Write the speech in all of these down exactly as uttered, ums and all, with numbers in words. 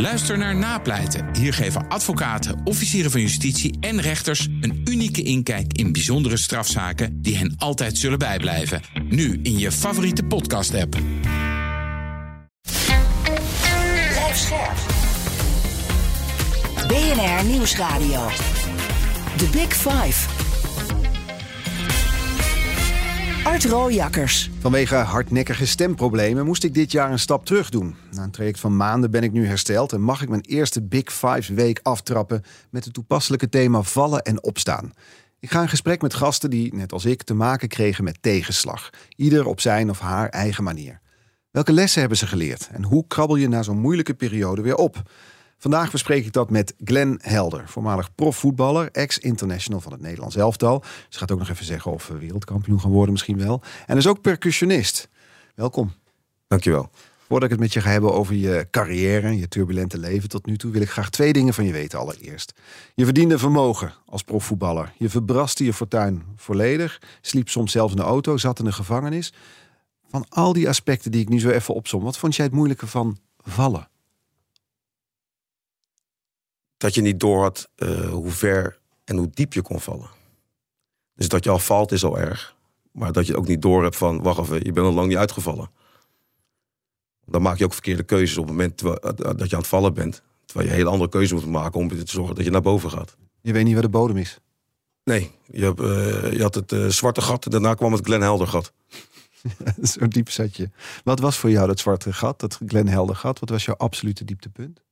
Luister naar Napleiten. Hier geven advocaten, officieren van justitie en rechters een unieke inkijk in bijzondere strafzaken die hen altijd zullen bijblijven. Nu in je favoriete podcast-app. Blijf scherp. B N R Nieuwsradio. The Big Five. Art Rooijakkers. Vanwege hardnekkige stemproblemen moest ik dit jaar een stap terug doen. Na een traject van maanden ben ik nu hersteld en mag ik mijn eerste Big Five week aftrappen met het toepasselijke thema vallen en opstaan. Ik ga in gesprek met gasten die, net als ik, te maken kregen met tegenslag. Ieder op zijn of haar eigen manier. Welke lessen hebben ze geleerd en hoe krabbel je na zo'n moeilijke periode weer op? Vandaag bespreek ik dat met Glenn Helder, voormalig profvoetballer, ex-international van het Nederlands elftal. Ze gaat ook nog even zeggen of we wereldkampioen gaan worden misschien wel. En is ook percussionist. Welkom. Dankjewel. Voordat ik het met je ga hebben over je carrière en je turbulente leven tot nu toe, wil ik graag twee dingen van je weten allereerst. Je verdiende vermogen als profvoetballer. Je verbraste je fortuin volledig, sliep soms zelfs in de auto, zat in de gevangenis. Van al die aspecten die ik nu zo even opsom, wat vond jij het moeilijke van vallen? Dat je niet door had uh, hoe ver en hoe diep je kon vallen. Dus dat je al valt is al erg. Maar dat je ook niet door hebt van, wacht even, je bent al lang niet uitgevallen. Dan maak je ook verkeerde keuzes op het moment dat je aan het vallen bent. Terwijl je een hele andere keuze moet maken om te zorgen dat je naar boven gaat. Je weet niet waar de bodem is? Nee, je, hebt, uh, je had het uh, zwarte gat en daarna kwam het Glenn Helder gat. Zo diep zat je. Wat was voor jou dat zwarte gat, dat Glenn Helder gat? Wat was jouw absolute dieptepunt?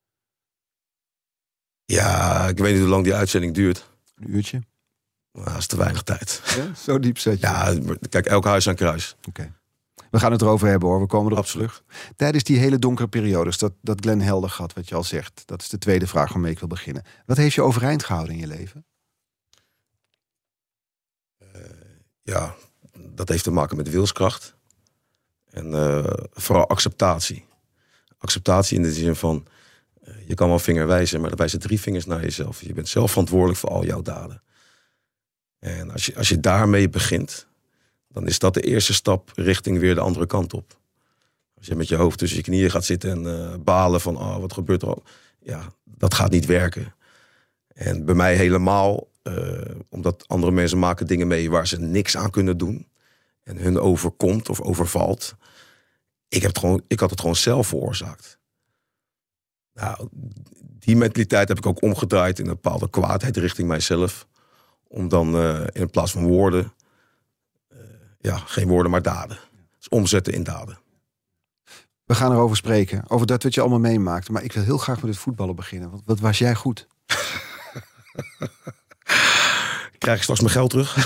Ja, ik weet niet hoe lang die uitzending duurt. Een uurtje? Nou, dat is te weinig tijd. Ja, zo diep zat je. Ja, kijk, elk huis aan kruis. Oké. Okay. We gaan het erover hebben hoor, we komen erop Absoluut. terug. Tijdens die hele donkere periodes, dat, dat Glenn Helder gat, wat je al zegt. Dat is de tweede vraag waarmee ik wil beginnen. Wat heeft je overeind gehouden in je leven? Uh, ja, dat heeft te maken met wilskracht. En uh, vooral acceptatie. Acceptatie in de zin van, uh, je kan wel vinger wijzen, maar dan wijzen drie vingers naar jezelf. Je bent zelf verantwoordelijk voor al jouw daden. En als je, als je daarmee begint, dan is dat de eerste stap richting weer de andere kant op. Als je met je hoofd tussen je knieën gaat zitten en uh, balen van, oh, wat gebeurt er al? Ja, dat gaat niet werken. En bij mij helemaal, uh, omdat andere mensen maken dingen mee waar ze niks aan kunnen doen. En hun overkomt of overvalt. Ik, heb het gewoon, ik had het gewoon zelf veroorzaakt. Nou, die mentaliteit heb ik ook omgedraaid in een bepaalde kwaadheid richting mijzelf. Om dan uh, in plaats van woorden, uh, ja, geen woorden maar daden. Dus omzetten in daden. We gaan erover spreken, over dat wat je allemaal meemaakt. Maar ik wil heel graag met het voetballen beginnen. Want wat was jij goed? Krijg ik straks mijn geld terug?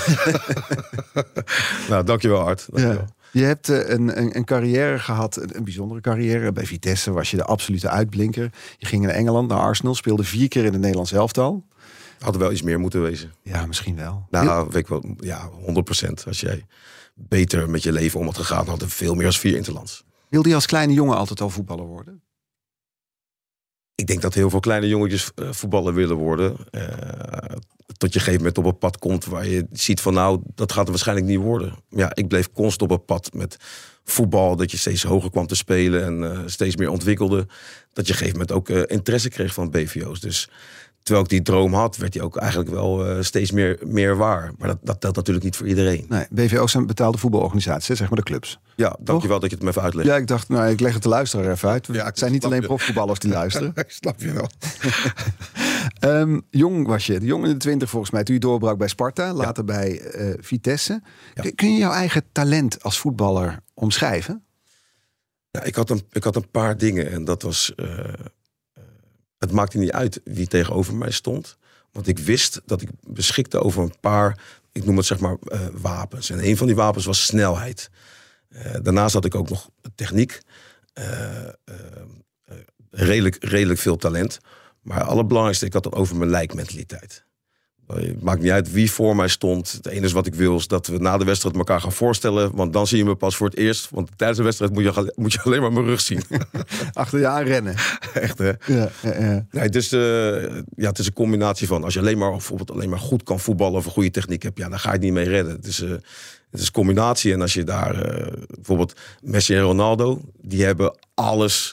Nou, dankjewel Art. Dankjewel. Ja. Je hebt uh, een, een, een carrière gehad, een, een bijzondere carrière. Bij Vitesse was je de absolute uitblinker. Je ging naar Engeland, naar Arsenal, speelde vier keer in het Nederlands elftal. Had er wel iets meer moeten wezen. Ja, misschien wel. Nou, Heel... weet ik wel, ja, honderd procent. Als jij beter met je leven om had gegaan, had er veel meer als vier interlands. Wilde je als kleine jongen altijd al voetballer worden? Ik denk dat heel veel kleine jongetjes uh, voetballer willen worden. Uh, tot je een gegeven moment op een pad komt waar je ziet van, nou, dat gaat er waarschijnlijk niet worden. Ja, ik bleef constant op een pad met voetbal, dat je steeds hoger kwam te spelen en uh, steeds meer ontwikkelde. Dat je op een gegeven moment ook uh, interesse kreeg van B V O's. Dus terwijl ik die droom had, werd die ook eigenlijk wel uh, steeds meer, meer waar. Maar dat, dat telt natuurlijk niet voor iedereen. Nee, B V O's zijn betaalde voetbalorganisaties, zeg maar de clubs. Ja, dankjewel dat je het me even uitlegt. Ja, ik dacht, nou, ik leg het de luisteraar even uit. Ja, het zijn niet alleen je. profvoetballers die luisteren. Ik snap je wel. um, jong was je, jong in de twintig volgens mij, toen je doorbrak bij Sparta, later ja. bij uh, Vitesse. Ja. Kun je jouw eigen talent als voetballer omschrijven? Ja, ik had een, ik had een paar dingen en dat was... Uh, Het maakte niet uit wie tegenover mij stond. Want ik wist dat ik beschikte over een paar, ik noem het zeg maar, uh, wapens. En een van die wapens was snelheid. Uh, daarnaast had ik ook nog techniek. Uh, uh, uh, redelijk, redelijk veel talent. Maar het allerbelangrijkste, ik had het over mijn lijkmentaliteit. Het maakt niet uit wie voor mij stond. Het enige wat ik wil is dat we na de wedstrijd elkaar gaan voorstellen. Want dan zie je me pas voor het eerst. Want tijdens de wedstrijd moet je, moet je alleen maar mijn rug zien. Achter je aan rennen. Echt, hè? Ja, ja, ja. Nee, dus, uh, ja, het is een combinatie van... als je alleen maar, bijvoorbeeld alleen maar goed kan voetballen... of een goede techniek hebt, ja, dan ga je het niet mee redden. Het is, uh, het is een combinatie. En als je daar... Uh, bijvoorbeeld Messi en Ronaldo... die hebben alles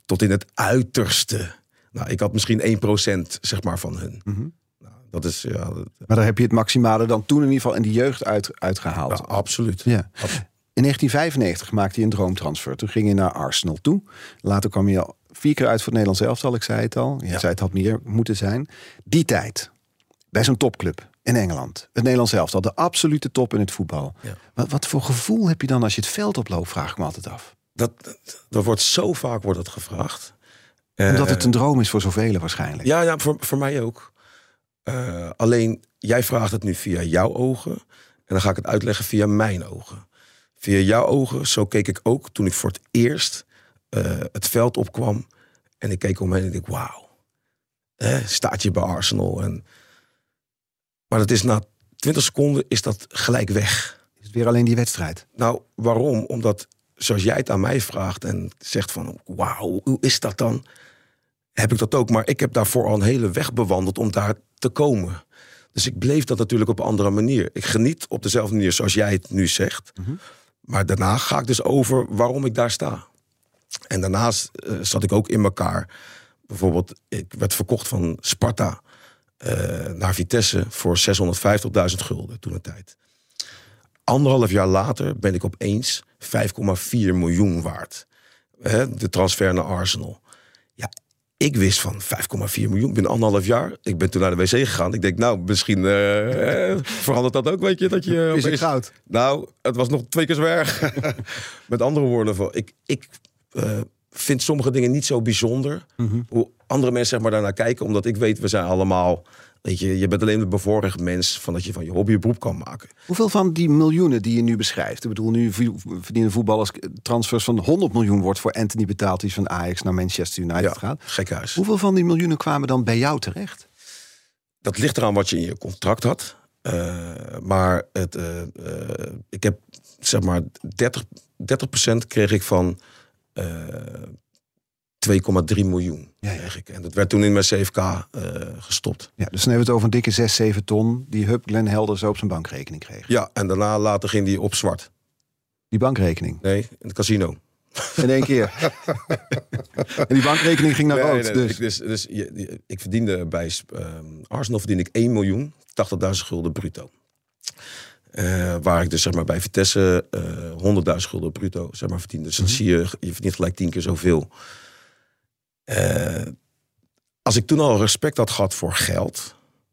tot in het uiterste. Nou, ik had misschien één procent zeg maar, van hun. Mm-hmm. Nou, dat is, ja, dat, Maar daar heb je het maximale dan toen in ieder geval in de jeugd uit, uitgehaald. ja, absoluut. Ja. Absoluut. In negentien vijfennegentig maakte je een droomtransfer. Toen ging je naar Arsenal toe. Later kwam je al vier keer uit voor het Nederlands elftal. Ik zei het al. Je Ja. zei het had meer moeten zijn. Die tijd, bij zo'n topclub in Engeland. Het Nederlands elftal, de absolute top in het voetbal. Ja. Wat, wat voor gevoel heb je dan als je het veld oploopt, vraag ik me altijd af. Dat, dat wordt zo vaak wordt dat gevraagd. Omdat Uh, het een droom is voor zoveel waarschijnlijk. Ja, ja voor, voor mij ook. Uh, alleen, jij vraagt het nu via jouw ogen. En dan ga ik het uitleggen via mijn ogen. Via jouw ogen, zo keek ik ook toen ik voor het eerst uh, het veld opkwam. En ik keek omheen en ik dacht, wauw. Eh, staat je bij Arsenal. En... Maar dat is na twintig seconden is dat gelijk weg. Is het weer alleen die wedstrijd? Nou, waarom? Omdat, zoals jij het aan mij vraagt en zegt van, wauw, hoe is dat dan? Heb ik dat ook, maar ik heb daarvoor al een hele weg bewandeld om daar te komen. Dus ik bleef dat natuurlijk op een andere manier. Ik geniet op dezelfde manier zoals jij het nu zegt. Mm-hmm. Maar daarna ga ik dus over waarom ik daar sta. En daarnaast uh, zat ik ook in elkaar. Bijvoorbeeld, ik werd verkocht van Sparta uh, naar Vitesse voor zeshonderdvijftigduizend gulden toen een tijd. Anderhalf jaar later ben ik opeens vijf komma vier miljoen waard. Hè, de transfer naar Arsenal. Ja, ik wist van vijf komma vier miljoen binnen anderhalf jaar. Ik ben toen naar de wc gegaan. Ik denk, nou, misschien uh, eh, verandert dat ook, weet je. Dat je Is het opeens... goud? Nou, het was nog twee keer zo erg. Met andere woorden, ik, ik uh, vind sommige dingen niet zo bijzonder. Mm-hmm. Hoe andere mensen zeg maar, daarnaar kijken. Omdat ik weet, we zijn allemaal... Weet je, je bent alleen een bevoorrecht mens van dat je van je hobby een beroep kan maken. Hoeveel van die miljoenen die je nu beschrijft? Ik bedoel, nu verdienen voetballers transfers van honderd miljoen wordt voor Anthony betaald, die van Ajax naar Manchester United Ja, gaat. gekhuis. Hoeveel van die miljoenen kwamen dan bij jou terecht? Dat ligt eraan wat je in je contract had. Uh, maar het, uh, uh, ik heb zeg maar dertig procent kreeg ik van uh, twee komma drie miljoen. Ja, ja. Kreeg ik. En dat werd toen in mijn C F K uh, gestopt. Ja, dus dan hebben we het over een dikke zes, zeven ton die Hup Glenn Helder zo op zijn bankrekening kreeg. Ja, en daarna later ging die op zwart. Die bankrekening. Nee, in het casino. In één keer. En die bankrekening ging naar Nee, rood. nee, dus. Ik, dus, dus je, je, ik verdiende bij uh, Arsenal verdiende ik één miljoen tachtigduizend gulden bruto. Uh, waar ik dus zeg maar bij Vitesse uh, honderdduizend gulden bruto zeg maar verdiende. Dus dan Mm-hmm. zie je, je verdient gelijk tien keer zoveel. Uh, als ik toen al respect had gehad voor geld,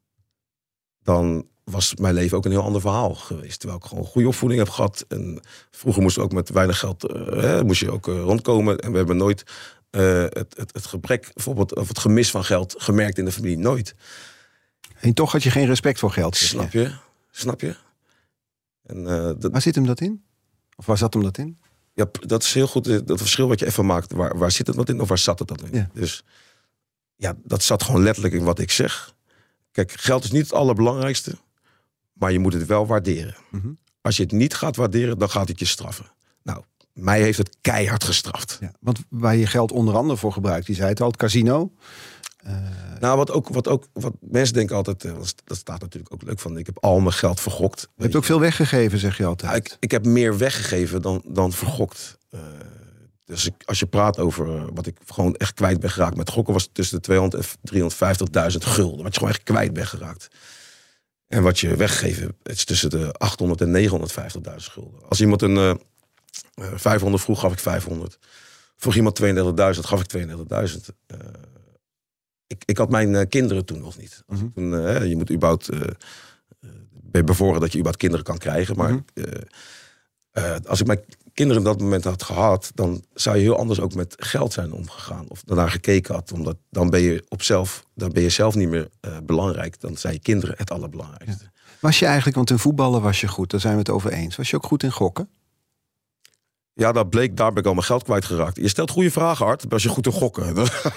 dan was mijn leven ook een heel ander verhaal geweest. Terwijl ik gewoon een goede opvoeding heb gehad. En vroeger moest ook met weinig geld uh, hè, moest je ook uh, rondkomen. En we hebben nooit uh, het, het, het gebrek, bijvoorbeeld, of het gemis van geld gemerkt in de familie. Nooit. En toch had je geen respect voor geld. zeg je. Snap je? Snap je? En, uh, dat, Waar zit hem dat in? Of waar zat hem dat in? ja, dat is heel goed. Dat verschil wat je even maakt. Waar, waar zit het wat in of waar zat het dan in? Ja. Dus ja, dat zat gewoon letterlijk in wat ik zeg. Kijk, geld is niet het allerbelangrijkste. Maar je moet het wel waarderen. Mm-hmm. Als je het niet gaat waarderen, dan gaat het je straffen. Nou, mij heeft het keihard gestraft. Ja, want waar je geld onder andere voor gebruikt, die zei het al, het casino. Uh, Nou, wat ook, wat ook, wat mensen denken altijd, uh, dat staat natuurlijk ook leuk van, ik heb al mijn geld vergokt. je hebt ook veel weggegeven, zeg je altijd. Nou, ik, ik heb meer weggegeven dan, dan vergokt. Uh, dus ik, als je praat over uh, wat ik gewoon echt kwijt ben geraakt met gokken, was het tussen de tweehonderd en driehonderdvijftigduizend gulden. Wat je gewoon echt kwijt bent geraakt. En wat je weggegeven hebt, is tussen de achthonderd en negenhonderdvijftigduizend gulden. Als iemand een uh, vijfhonderd vroeg, gaf ik vijfhonderd. Vroeg iemand tweeëndertigduizend, gaf ik tweeëndertigduizend. Uh, ik, ik had mijn uh, kinderen toen nog niet. Als Mm-hmm. ik toen, uh, je moet überhaupt uh, ben je bevoren dat je überhaupt kinderen kan krijgen. Maar Mm-hmm. uh, uh, als ik mijn kinderen op dat moment had gehad, dan zou je heel anders ook met geld zijn omgegaan. Of daarnaar gekeken had. Omdat dan ben je op zelf, dan ben je zelf niet meer uh, belangrijk. Dan zijn je kinderen het allerbelangrijkste. Ja. Was je eigenlijk, want in voetballen was je goed, daar zijn we het over eens. Was je ook goed in gokken? Ja, dat bleek, daar ben ik al mijn geld kwijtgeraakt. Je stelt goede vragen, Art, als je goed in gokken.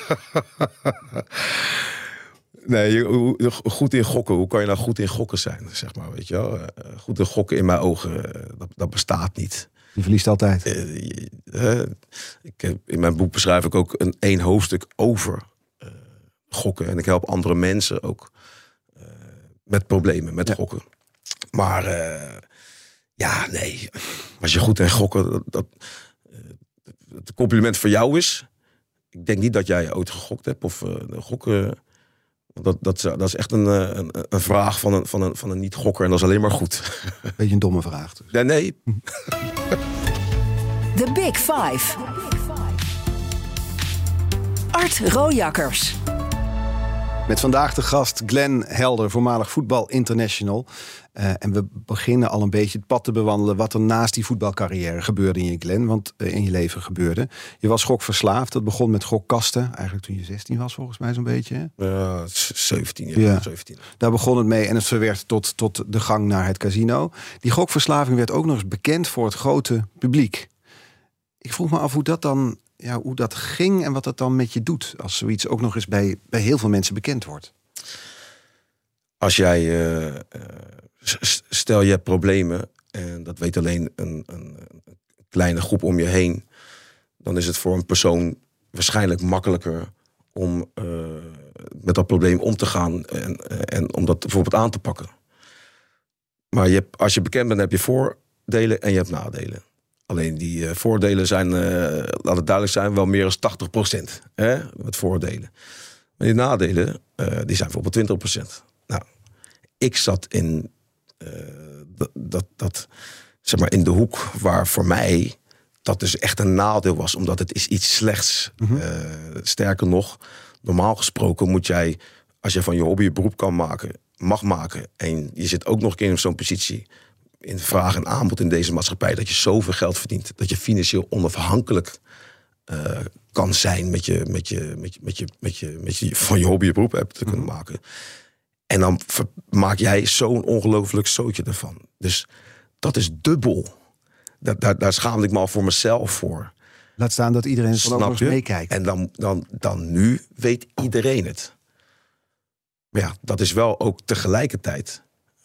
Nee, je, goed in gokken. Hoe kan je nou goed in gokken zijn, zeg maar, weet je wel? Goed in gokken in mijn ogen, dat, dat bestaat niet. Je verliest altijd. Uh, uh, ik heb, in mijn boek beschrijf ik ook een één hoofdstuk over uh, gokken. En ik help andere mensen ook uh, met problemen, met ja. gokken. Maar uh, ja, nee. Als je goed in gokken, dat, dat, uh, het compliment voor jou is. ik denk niet dat jij ooit gegokt hebt of uh, gokken. Dat, dat, dat is echt een, een, een vraag van een, van, een, van een niet-gokker en dat is alleen maar goed. Beetje een domme vraag. Dus. Nee, nee. The Big Five. Art Rojakkers. Met vandaag de gast Glenn Helder, voormalig voetbal international. Uh, en we beginnen al een beetje het pad te bewandelen wat er naast die voetbalcarrière gebeurde in je, Glenn. Want uh, in je leven gebeurde. Je was gokverslaafd. Dat begon met gokkasten. Eigenlijk toen je zestien was, volgens mij zo'n beetje. Uh, zeventien, ja. ja. zeventien. Daar begon het mee en het verwerkt tot, tot de gang naar het casino. Die gokverslaving werd ook nog eens bekend voor het grote publiek. Ik vroeg me af hoe dat dan... Ja, hoe dat ging en wat dat dan met je doet... als zoiets ook nog eens bij, bij heel veel mensen bekend wordt. Als jij... Uh, stel je hebt problemen... en dat weet alleen een, een, een kleine groep om je heen... dan is het voor een persoon waarschijnlijk makkelijker... om uh, met dat probleem om te gaan... en, en om dat bijvoorbeeld aan te pakken. Maar je hebt, als je bekend bent, heb je voordelen en je hebt nadelen. Alleen die uh, voordelen zijn, uh, laat het duidelijk zijn, wel meer dan tachtig procent. Hè, met voordelen. Maar die nadelen, uh, die zijn bijvoorbeeld twintig procent. Nou, ik zat in, uh, dat, dat, dat, zeg maar in de hoek waar voor mij dat dus echt een nadeel was. Omdat het is iets slechts. Mm-hmm. Uh, sterker nog, normaal gesproken moet jij, als je van je hobby een beroep kan maken, mag maken. En je zit ook nog een keer in zo'n positie... in vraag en aanbod in deze maatschappij... dat je zoveel geld verdient... dat je financieel onafhankelijk uh, kan zijn... Met je, met je, met je, met je, met je, met je van je hobby je beroep hebt te kunnen Mm-hmm. maken. En dan ver- maak jij zo'n ongelooflijk zootje ervan. Dus dat is dubbel. Daar, daar, daar schaamde ik me al voor mezelf voor. Laat staan dat iedereen het dan ook nog eens meekijkt. En dan, dan, dan nu weet iedereen het. Maar ja, dat is wel ook tegelijkertijd...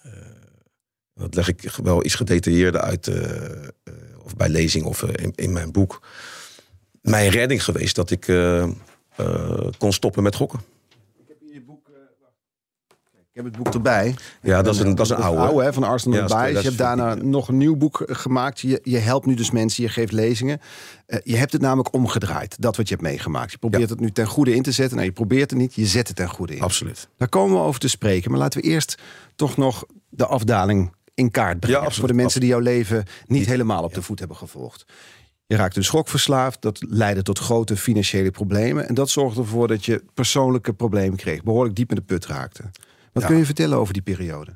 Dat leg ik wel iets gedetailleerder uit, uh, uh, of bij lezing of uh, in, in mijn boek. Mijn redding geweest dat ik uh, uh, kon stoppen met gokken. Ik heb hier je boek. Uh, ik heb het boek erbij. Ja, dat is een, dat is een oude. oude hè, van Arsenal ja, Bias. Je hebt daarna nog een nieuw boek gemaakt. Je, je helpt nu dus mensen, je geeft lezingen. Uh, je hebt het namelijk omgedraaid, dat wat je hebt meegemaakt. Je probeert ja. het nu ten goede in te zetten. Nou, je probeert het niet, je zet het ten goede in. Absoluut. Daar komen we over te spreken. Maar laten we eerst toch nog de afdaling in kaart brengen. Ja, voor de mensen die jouw leven niet helemaal op de voet hebben gevolgd. Je raakte dus gokverslaafd. Dat leidde tot grote financiële problemen. En dat zorgde ervoor dat je persoonlijke problemen kreeg. Behoorlijk diep in de put raakte. Wat ja. kun je vertellen over die periode?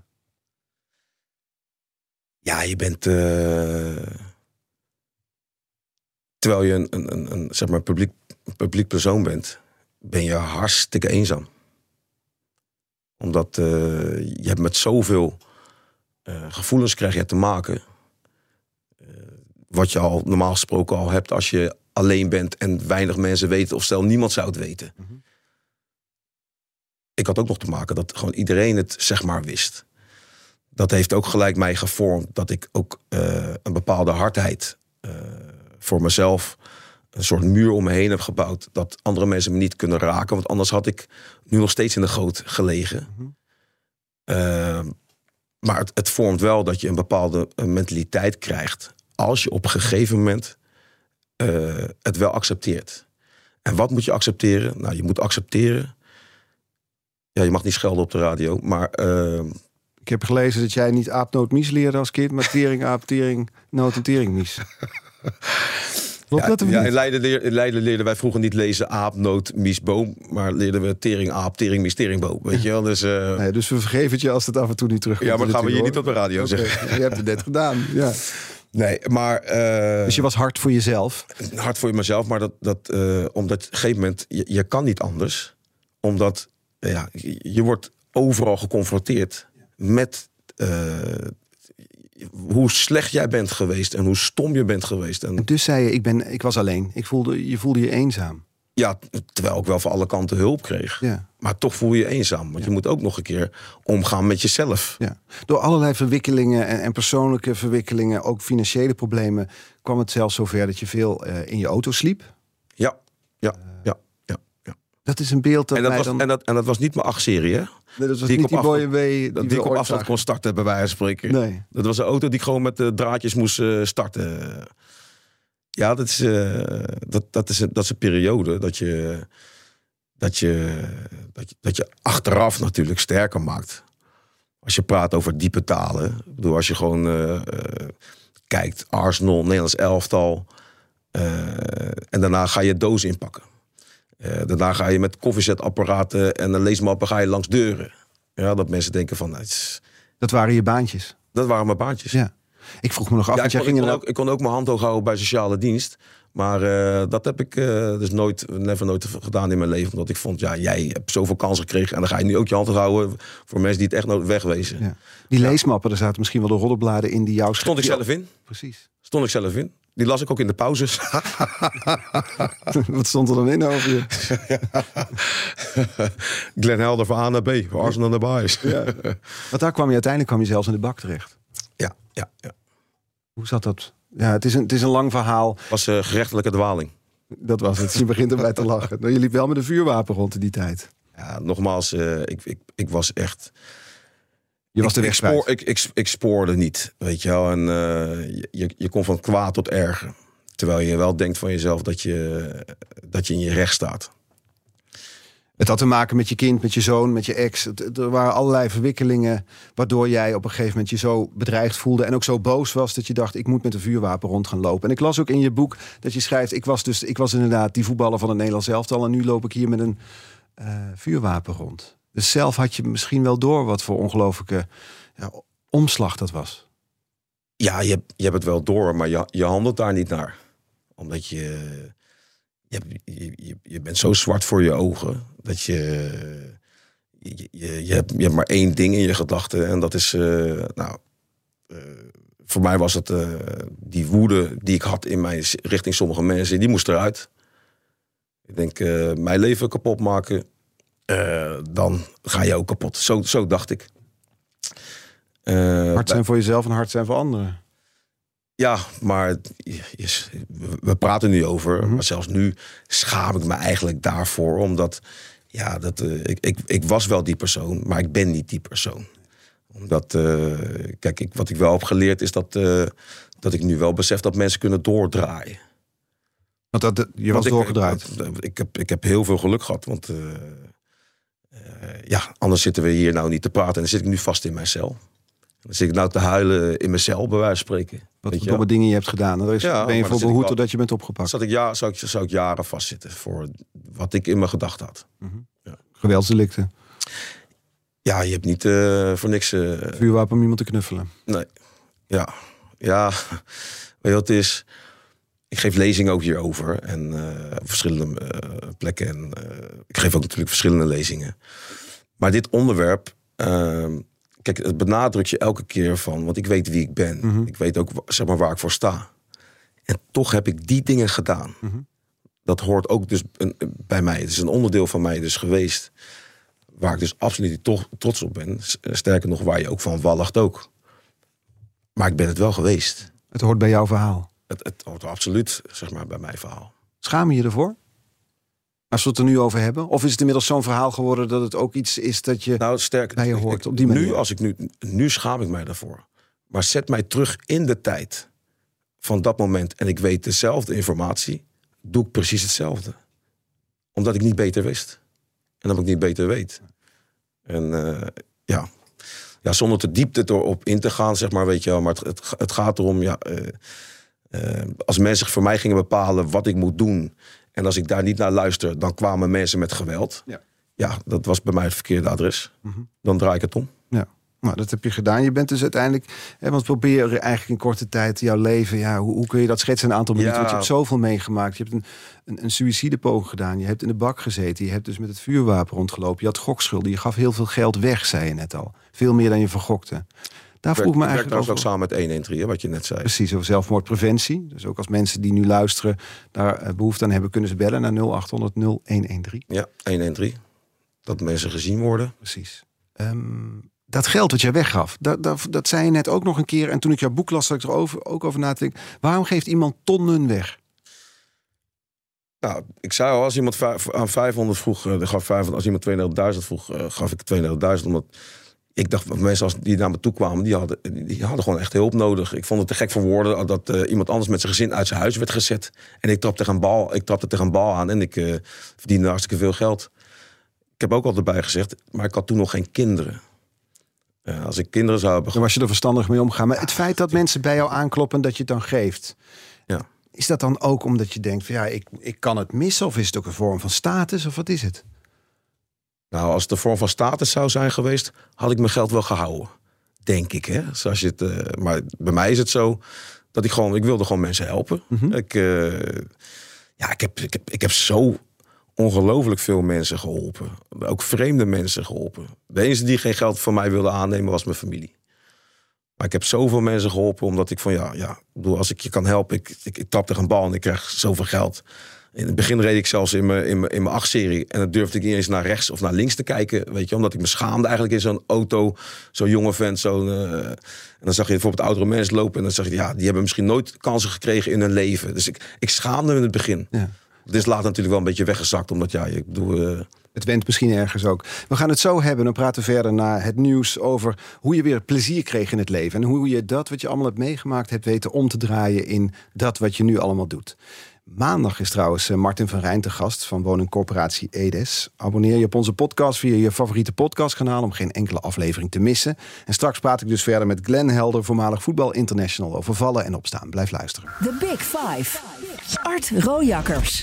Ja, je bent... Uh... terwijl je een, een, een, een zeg maar publiek, publiek persoon bent... ben je hartstikke eenzaam. Omdat uh, je hebt met zoveel... Uh, gevoelens krijg je te maken. Uh, wat je al normaal gesproken al hebt als je alleen bent en weinig mensen weten, of stel niemand zou het weten. Mm-hmm. Ik had ook nog te maken dat gewoon iedereen het zeg maar wist. Dat heeft ook gelijk mij gevormd dat ik ook uh, een bepaalde hardheid uh, voor mezelf, een soort muur om me heen heb gebouwd, dat andere mensen me niet kunnen raken, want anders had ik nu nog steeds in de goot gelegen. Mm-hmm. Uh, Maar het, het vormt wel dat je een bepaalde uh, mentaliteit krijgt... als je op een gegeven moment uh, het wel accepteert. En wat moet je accepteren? Nou, je moet accepteren... Ja, je mag niet schelden op de radio, maar... Uh... Ik heb gelezen dat jij niet aapnootmies leerde als kind... maar tering, aap, tering, noot en teringmies. Ja, dat ja, in, Leiden leer, in Leiden leerden wij vroeger niet lezen aap, noot, mies, boom... maar leerden we tering, aap, tering, mies, teringboom. Weet je wel? Dus, uh... nee, dus we vergeven het je als het af en toe niet terugkomt. Ja, maar dan gaan we hier niet op de radio okay. zeggen. Je hebt het net gedaan, ja. Nee, maar... Uh... Dus je was hard voor jezelf? Hard voor mezelf, maar dat, dat uh, omdat op een gegeven moment... Je, je kan niet anders. Omdat ja, je, je wordt overal geconfronteerd met... Uh, hoe slecht jij bent geweest en hoe stom je bent geweest. En dus zei je, ik, ben, ik was alleen. Ik voelde, je voelde je eenzaam. Ja, terwijl ik wel van alle kanten hulp kreeg. Ja. Maar toch voel je je eenzaam. Want ja. je moet ook nog een keer omgaan met jezelf. Ja. Door allerlei verwikkelingen en, en persoonlijke verwikkelingen, ook financiële problemen, kwam het zelfs zover dat je veel uh, in je auto sliep. Ja, ja, uh, ja, ja, ja. Dat is een beeld dat, en dat wij was, dan... En dat, en dat was niet mijn acht serie, hè? Nee, dat was die niet die B M W die, die, die ik op afstand kon starten, bij wijze van spreken. Nee. Dat was een auto die ik gewoon met de draadjes moest uh, starten. Ja, dat is, uh, dat, dat, is, dat is een periode dat je, dat, je, dat, je, dat je achteraf natuurlijk sterker maakt. Als je praat over diepe talen. Ik bedoel, als je gewoon uh, uh, kijkt, Arsenal, Nederlands elftal. Uh, en daarna ga je doos inpakken. Uh, daarna ga je met koffiezetapparaten en een leesmappen ga je langs deuren. Ja, dat mensen denken van... Nou, het is... Dat waren je baantjes? Dat waren mijn baantjes. Ja. Ik vroeg me nog af... Ja, ik, jij kon, ging ik, kon er... ook, ik kon ook mijn hand hoog houden bij sociale dienst. Maar uh, dat heb ik uh, dus nooit, never nooit gedaan in mijn leven. Omdat ik vond, ja, jij hebt zoveel kansen gekregen. En dan ga je nu ook je hand houden voor mensen die het echt nodig wegwezen. Ja. Die leesmappen, er zaten misschien wel de roddelbladen in die jouw... Stond ik zelf in. Precies. Stond ik zelf in. Die las ik ook in de pauzes. Wat stond er dan in over je? Glenn Helder van A naar B, voor Arsenal naar Baes. Ja. Want daar kwam je uiteindelijk kwam je zelfs in de bak terecht. Ja, ja, ja. Hoe zat dat? Ja, het is een, het is een lang verhaal. Het was uh, gerechtelijke dwaling. Dat was het. Je begint erbij te lachen. Nou, je liep wel met een vuurwapen rond in die tijd. Ja, nogmaals, uh, ik, ik, ik was echt... Je was de ik, weg ik, spoor, ik, ik, ik spoorde niet, weet je wel. En uh, je, je komt van kwaad tot erger. Terwijl je wel denkt van jezelf dat je, dat je in je recht staat. Het had te maken met je kind, met je zoon, met je ex. Het, er waren allerlei verwikkelingen waardoor jij op een gegeven moment je zo bedreigd voelde en ook zo boos was dat je dacht, ik moet met een vuurwapen rond gaan lopen. En ik las ook in je boek dat je schrijft, ik was dus, ik was inderdaad die voetballer van het Nederlands elftal en nu loop ik hier met een uh, vuurwapen rond. Dus zelf had je misschien wel door wat voor ongelooflijke ja, omslag dat was. Ja, je, je hebt het wel door, maar je, je handelt daar niet naar. Omdat je, je, je, je bent zo zwart voor je ogen dat je, je, je, je, hebt, je hebt maar één ding in je gedachten. En dat is, uh, nou, uh, voor mij was het uh, die woede die ik had in mij richting sommige mensen, die moest eruit. Ik denk, uh, mijn leven kapot maken, uh, dan ga je ook kapot. Zo, zo dacht ik. Uh, hard zijn voor jezelf en hard zijn voor anderen. Ja, maar yes, we praten nu over. Mm-hmm. Maar zelfs nu schaam ik me eigenlijk daarvoor. Omdat, ja, dat, uh, ik, ik, ik was wel die persoon, maar ik ben niet die persoon. Omdat, uh, kijk, ik, wat ik wel heb geleerd is dat, uh, dat ik nu wel besef dat mensen kunnen doordraaien. Want dat, de, je was ik, doorgedraaid? Ik, ik, heb, ik heb heel veel geluk gehad, want uh, uh, ja, anders zitten we hier nou niet te praten. En dan zit ik nu vast in mijn cel. Dan zit ik nou te huilen in mijn cel, bij wijze van spreken. Wat voor domme dingen je hebt gedaan. Daar is, ja, ben je voor behoed dat je bent opgepakt. Zat ik, ja, zou, ik, zou ik jaren vastzitten voor wat ik in mijn gedachten had. Mm-hmm. Ja. Geweldsdelicten. Ja, je hebt niet uh, voor niks... Uh, vuurwapen om iemand te knuffelen. Nee. Ja. Ja. Weet je wat het is? Ik geef lezingen ook hierover. En uh, op verschillende uh, plekken. En, uh, ik geef ook natuurlijk verschillende lezingen. Maar dit onderwerp... Uh, Kijk, het benadrukt je elke keer van... want ik weet wie ik ben. Mm-hmm. Ik weet ook, zeg maar, waar ik voor sta. En toch heb ik die dingen gedaan. Mm-hmm. Dat hoort ook dus een, bij mij. Het is een onderdeel van mij dus geweest... waar ik dus absoluut niet to- trots op ben. Sterker nog, waar je ook van walgt ook. Maar ik ben het wel geweest. Het hoort bij jouw verhaal? Het, het hoort absoluut, zeg maar, bij mijn verhaal. Schaam je je ervoor? Als we het er nu over hebben? Of is het inmiddels zo'n verhaal geworden dat het ook iets is dat je nou, sterk, bij je hoort ik, op die manier? Nu, als ik nu, nu schaam ik mij daarvoor. Maar zet mij terug in de tijd van dat moment en ik weet dezelfde informatie, doe ik precies hetzelfde. Omdat ik niet beter wist. En omdat ik niet beter weet. En uh, ja. ja, zonder te diepte erop in te gaan, zeg maar, weet je wel. Maar het, het, het gaat erom, ja, uh, uh, als mensen voor mij gingen bepalen wat ik moet doen... en als ik daar niet naar luister, dan kwamen mensen met geweld. Ja, ja dat was bij mij het verkeerde adres. Mm-hmm. Dan draai ik het om. Ja, nou, dat heb je gedaan. Je bent dus uiteindelijk... Hè, want probeer eigenlijk in korte tijd jouw leven... Ja, hoe, hoe kun je dat schetsen in een aantal minuten? Ja. Want je hebt zoveel meegemaakt. Je hebt een, een, een suïcidepoging gedaan. Je hebt in de bak gezeten. Je hebt dus met het vuurwapen rondgelopen. Je had gokschulden. Je gaf heel veel geld weg, zei je net al. Veel meer dan je vergokte. Daar vroeg me eigenlijk over... ook samen met honderddertien, wat je net zei. Precies, over zelfmoordpreventie. Dus ook als mensen die nu luisteren daar behoefte aan hebben, kunnen ze bellen naar nul acht honderd nul een een drie. Ja, honderddertien. Dat mensen gezien worden. Precies. Um, dat geld wat jij weggaf, dat, dat, dat zei je net ook nog een keer. En toen ik jouw boek las, zat ik er over, ook over na te denken. Waarom geeft iemand tonnen weg? Nou, ik zei al, als iemand aan vijfhonderd vroeg, uh, gaf vijfhonderd. Als iemand tweeëndertigduizend vroeg, uh, gaf ik tweeëndertigduizend. Omdat ik dacht, mensen als die naar me toe kwamen, die hadden, die hadden gewoon echt hulp nodig. Ik vond het te gek voor woorden dat uh, iemand anders met zijn gezin uit zijn huis werd gezet. En ik trapte tegen een bal, ik trapte tegen een bal aan en ik uh, verdiende hartstikke veel geld. Ik heb ook altijd bij gezegd, maar ik had toen nog geen kinderen. Uh, als ik kinderen zou hebben... Dan was je er verstandig mee omgaan. Maar het feit dat mensen bij jou aankloppen, dat je het dan geeft. Ja. Is dat dan ook omdat je denkt, van, ja, ik, ik kan het missen? Of is het ook een vorm van status? Of wat is het? Nou, als het een vorm van status zou zijn geweest, had ik mijn geld wel gehouden. Denk ik, hè. Zoals je het, uh, maar bij mij is het zo dat ik gewoon, ik wilde gewoon mensen helpen. Mm-hmm. Ik, uh, ja, ik heb, ik heb, ik heb zo ongelooflijk veel mensen geholpen. Ook vreemde mensen geholpen. De enige die geen geld van mij wilde aannemen was mijn familie. Maar ik heb zoveel mensen geholpen, omdat ik van ja, ja, ik bedoel, als ik je kan helpen, ik, ik, ik trap tegen een bal en ik krijg zoveel geld. In het begin reed ik zelfs in mijn, in mijn, in mijn acht-serie en dan durfde ik niet eens naar rechts of naar links te kijken, weet je, omdat ik me schaamde eigenlijk in zo'n auto, zo'n jonge vent, zo'n. Uh, en dan zag je bijvoorbeeld oudere mensen lopen en dan zag je, ja, die hebben misschien nooit kansen gekregen in hun leven. Dus ik, ik schaamde me in het begin. Ja. Dit is later natuurlijk wel een beetje weggezakt, omdat ja, ik bedoel. Uh, Het went misschien ergens ook. We gaan het zo hebben. Dan praten we verder naar het nieuws over hoe je weer plezier kreeg in het leven. En hoe je dat wat je allemaal hebt meegemaakt hebt weten om te draaien in dat wat je nu allemaal doet. Maandag is trouwens Martin van Rijn te gast van woningcorporatie Edes. Abonneer je op onze podcast via je favoriete podcastkanaal om geen enkele aflevering te missen. En straks praat ik dus verder met Glenn Helder, voormalig Voetbal International, over vallen en opstaan. Blijf luisteren. The Big Five. Art Rojakkers.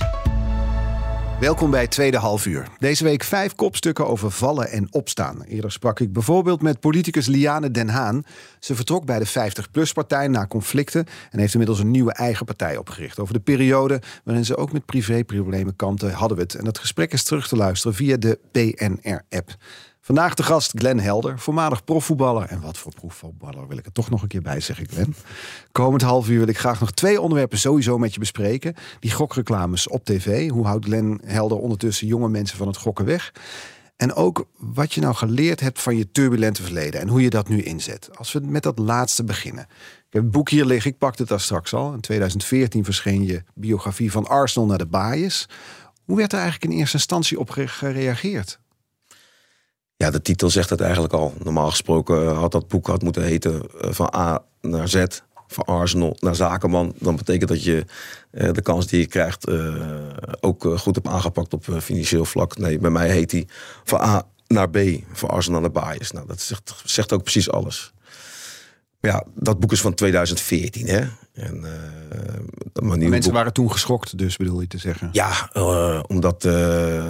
Welkom bij het tweede halfuur. Deze week vijf kopstukken over vallen en opstaan. Eerder sprak ik bijvoorbeeld met politicus Liane Den Haan. Ze vertrok bij de vijftig-plus-partij na conflicten en heeft inmiddels een nieuwe eigen partij opgericht. Over de periode waarin ze ook met privéproblemen kampte, hadden we het. En dat gesprek is terug te luisteren via de B N R-app. Vandaag de gast Glenn Helder, voormalig profvoetballer. En wat voor profvoetballer wil ik er toch nog een keer bij zeggen, Glenn. Komend half uur wil ik graag nog twee onderwerpen sowieso met je bespreken. Die gokreclames op tv. Hoe houdt Glenn Helder ondertussen jonge mensen van het gokken weg? En ook wat je nou geleerd hebt van je turbulente verleden. En hoe je dat nu inzet. Als we met dat laatste beginnen. Ik heb het boek hier liggen, ik pakte het daar straks al. In twintig veertien verscheen je biografie van Arsenal naar de Baaiers. Hoe werd er eigenlijk in eerste instantie op gereageerd? Ja, de titel zegt het eigenlijk al. Normaal gesproken had dat boek had moeten heten van A naar Z, van Arsenal naar Zakenman. Dan betekent dat je uh, de kans die je krijgt uh, ook uh, goed hebt aangepakt op uh, financieel vlak. Nee, bij mij heet hij van A naar B, van Arsenal naar Baaiers. Nou, dat zegt, zegt ook precies alles. Maar ja, dat boek is van twintig veertien, hè. En, uh, maar mensen boek... waren toen geschokt, dus bedoel je te zeggen? Ja, uh, omdat... Uh,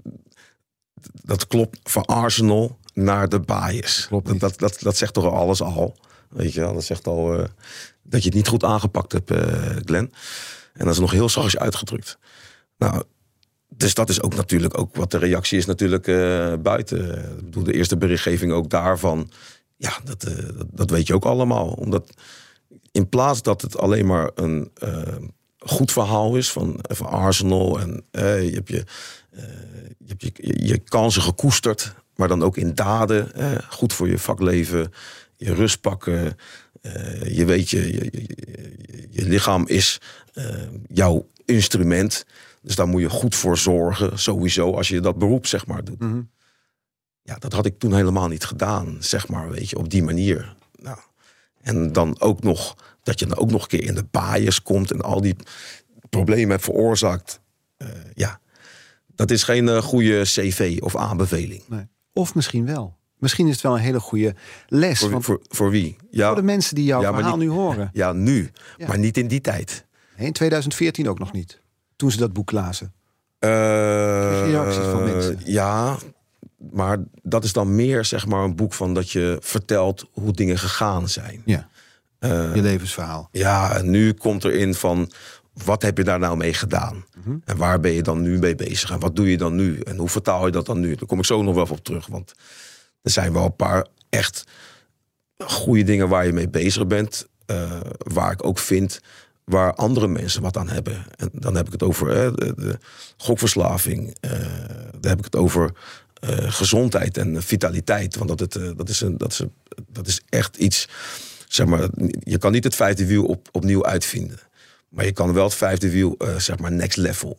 Dat klopt, van Arsenal naar de Baaiers. Dat, dat, dat, dat zegt toch alles al. Weet je wel, dat zegt al uh, dat je het niet goed aangepakt hebt, uh, Glenn. En dat is nog heel zachtjes uitgedrukt. Nou, dus dat is ook natuurlijk ook wat de reactie is natuurlijk uh, buiten. Ik bedoel, de eerste berichtgeving ook daarvan. Ja, dat, uh, dat, dat weet je ook allemaal. Omdat in plaats dat het alleen maar een uh, goed verhaal is van, van Arsenal en uh, je hebt je... Uh, je hebt je, je, je kansen gekoesterd, maar dan ook in daden. Eh, goed voor je vakleven, je rust pakken. Uh, je weet, je, je, je, je lichaam is uh, jouw instrument. Dus daar moet je goed voor zorgen, sowieso, als je dat beroep zeg maar doet. Mm-hmm. Ja, dat had ik toen helemaal niet gedaan, zeg maar, weet je, op die manier. Nou, en dan ook nog, dat je dan ook nog een keer in de Baaiers komt en al die problemen hebt veroorzaakt. Uh, ja. Dat is geen uh, goede cv of aanbeveling. Nee. Of misschien wel. Misschien is het wel een hele goede les. Voor, want voor, voor wie? Ja, voor de mensen die jouw ja, verhaal niet, nu horen. Ja, nu. Ja. Maar niet in die tijd. Nee, in twintig veertien ook nog niet. Toen ze dat boek lazen. Uh, reacties van mensen. Ja, maar dat is dan meer zeg maar een boek van dat je vertelt hoe dingen gegaan zijn. Ja. Uh, je levensverhaal. Ja, en nu komt erin van... Wat heb je daar nou mee gedaan? Mm-hmm. En waar ben je dan nu mee bezig? En wat doe je dan nu? En hoe vertaal je dat dan nu? Daar kom ik zo nog wel op terug. Want er zijn wel een paar echt goede dingen waar je mee bezig bent. Uh, waar ik ook vind waar andere mensen wat aan hebben. En dan heb ik het over uh, de, de gokverslaving. Uh, dan heb ik het over uh, gezondheid en vitaliteit. Want dat, het, uh, dat, is een, dat, is een, dat is echt iets... Zeg maar, je kan niet het vijfde wiel op, opnieuw uitvinden. Maar je kan wel het vijfde wiel, uh, zeg maar, next level.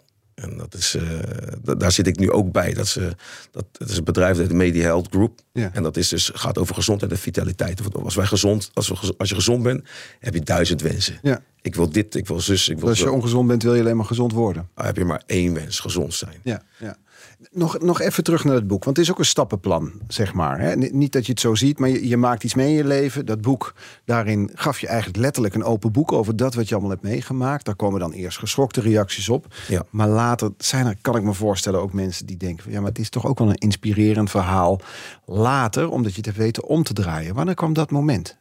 En dat is, uh, d- daar zit ik nu ook bij. Dat, ze, dat, dat is een bedrijf, dat heet Media Health Group. Ja. En dat is dus, gaat over gezondheid en vitaliteit. Als, wij gezond, als, we, als je gezond bent, heb je duizend wensen. Ja. Ik wil dit, ik wil zus. Ik wil Als je zo. ongezond bent, wil je alleen maar gezond worden. Dan heb je maar één wens, gezond zijn. Ja, ja. Nog, nog even terug naar het boek. Want het is ook een stappenplan, zeg maar. Hè? Niet dat je het zo ziet, maar je, je maakt iets mee in je leven. Dat boek, daarin gaf je eigenlijk letterlijk een open boek over dat wat je allemaal hebt meegemaakt. Daar komen dan eerst geschokte reacties op. Ja. Maar later zijn er, kan ik me voorstellen, ook mensen die denken van, ja, maar het is toch ook wel een inspirerend verhaal. Later, omdat je het hebt weten om te draaien. Wanneer kwam dat moment?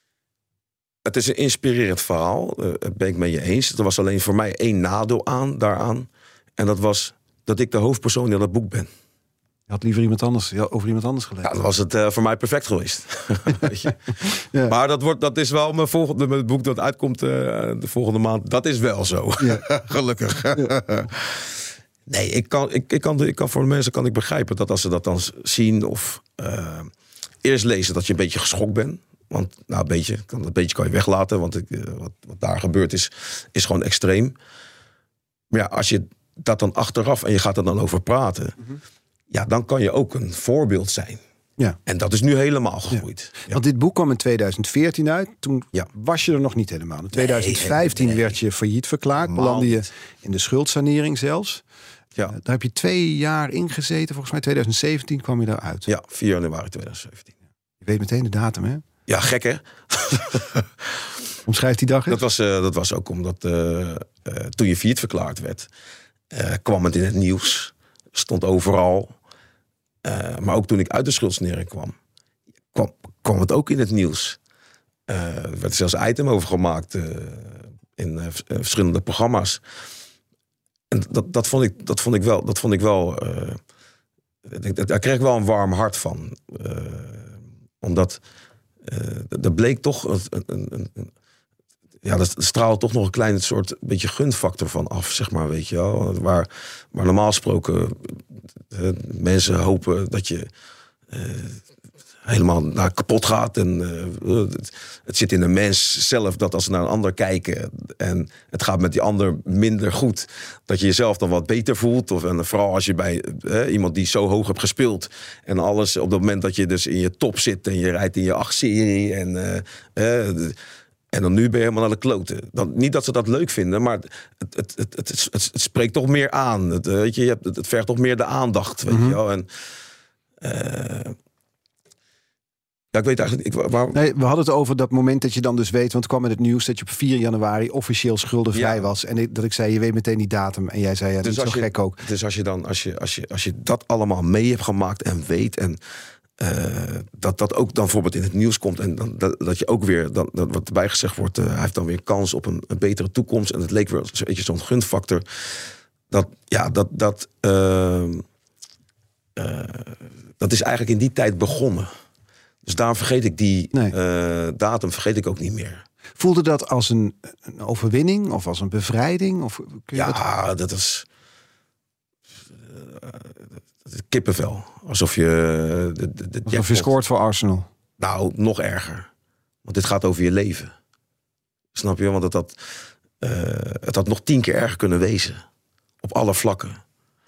Het is een inspirerend verhaal, uh, ben ik met je eens. Er was alleen voor mij één nadeel aan daaraan. En dat was dat ik de hoofdpersoon in dat boek ben. Je had liever iemand anders, ja, over iemand anders gelezen. Ja, dan was het uh, voor mij perfect geweest. Weet je? Ja. Maar dat, wordt, dat is wel mijn volgende mijn boek dat uitkomt uh, de volgende maand. Dat is wel zo. Ja. Gelukkig. Ja. Nee, ik kan, ik, ik, kan, ik kan voor de mensen kan ik begrijpen dat als ze dat dan zien of uh, eerst lezen dat je een beetje geschokt bent. Want nou, een beetje, een beetje kan je weglaten, want ik, uh, wat, wat daar gebeurd is, is gewoon extreem. Maar ja, als je dat dan achteraf en je gaat er dan over praten, mm-hmm. ja, dan kan je ook een voorbeeld zijn. Ja. En dat is nu helemaal gegroeid. Ja. Ja. Want dit boek kwam in tweedansd veertien uit. Toen ja. was je er nog niet helemaal. In tweeduizend vijftien nee, nee. werd je failliet verklaard. Belandde je in de schuldsanering zelfs. Ja. Uh, daar heb je twee jaar in gezeten. Volgens mij tweeduizend zeventien kwam je eruit. Ja, vier januari tweeduizend zeventien. Je weet meteen de datum, hè? Ja, gek hè? Omschrijf die dag eens. Dat was, uh, dat was ook omdat uh, uh, toen je failliet verklaard werd, uh, kwam het in het nieuws. Stond overal. Uh, maar ook toen ik uit de schuldsanering kwam, kwam, kwam het ook in het nieuws. Uh, er werd zelfs item over gemaakt uh, in uh, verschillende programma's. En dat, dat, vond ik, dat vond ik wel. Dat vond ik wel uh, daar kreeg ik wel een warm hart van. Uh, omdat uh, er bleek toch een, een, een, een ja, dat straalt toch nog een klein soort beetje gunfactor van af, zeg maar, weet je wel. Waar, waar normaal gesproken uh, mensen hopen dat je uh, helemaal naar kapot gaat. En uh, het, het zit in de mens zelf dat als ze naar een ander kijken en het gaat met die ander minder goed, dat je jezelf dan wat beter voelt. Of, en vooral als je bij uh, iemand die zo hoog hebt gespeeld en alles op het moment dat je dus in je top zit en je rijdt in je acht serie en uh, uh, en dan nu ben je helemaal naar de kloten. Dan, niet dat ze dat leuk vinden, maar het, het, het, het, het, het, het spreekt toch meer aan. Het, weet je, je hebt, het vergt toch meer de aandacht, weet mm-hmm. je wel. En, uh, ja, ik weet eigenlijk ik, waar... Nee, we hadden het over dat moment dat je dan dus weet, want het kwam in het nieuws dat je op vier januari officieel schuldenvrij ja. was. En ik, dat ik zei, je weet meteen die datum. En jij zei, ja, dat dus is zo je, gek ook. Dus als je dan, als je, als je, als je dat allemaal mee hebt gemaakt en weet en Uh, dat dat ook dan bijvoorbeeld in het nieuws komt en dan, dat, dat je ook weer, dan, dat wat erbij gezegd wordt, uh, hij heeft dan weer kans op een, een betere toekomst en het leek weer zo, weet je, zo'n gunfactor. Dat, ja, dat, dat, uh, uh, dat is eigenlijk in die tijd begonnen. Dus daarom vergeet ik die nee. uh, datum, vergeet ik ook niet meer. Voelde dat als een, een overwinning of als een bevrijding? Of kun je ja, dat, dat is... Uh, kippenvel. Alsof je... De, de, de Alsof je scoort voor Arsenal. Nou, nog erger. Want dit gaat over je leven. Snap je? Want het had, uh, het had nog tien keer erger kunnen wezen. Op alle vlakken.